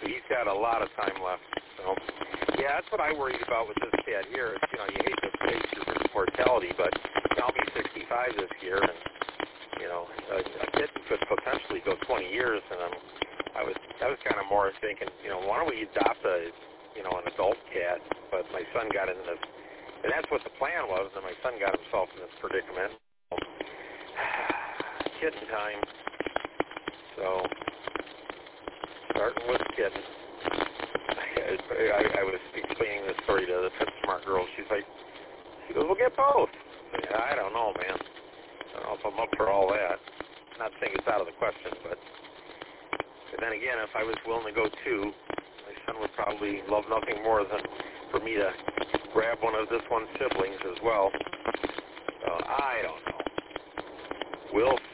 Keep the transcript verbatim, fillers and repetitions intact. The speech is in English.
he's got a lot of time left. So, yeah, that's what I worried about with this cat here. You know, you hate to face your mortality, but I'll be sixty-five this year, and you know, a, a kitten could potentially go twenty years, and I'm, I was, I was kind of more thinking, you know, why don't we adopt a, you know, an adult cat? But my son got in this, and that's what the plan was. And my son got himself in this predicament. Kitten time. So, starting with kitten. I, I, I was explaining this story to the PetSmart girl. She's like, she goes, we'll get both. I, said, I don't know, man. I don't know if I'm up for all that. Not saying it's out of the question, but and then again, if I was willing to go two, my son would probably love nothing more than for me to grab one of this one's siblings as well. So I don't know. We'll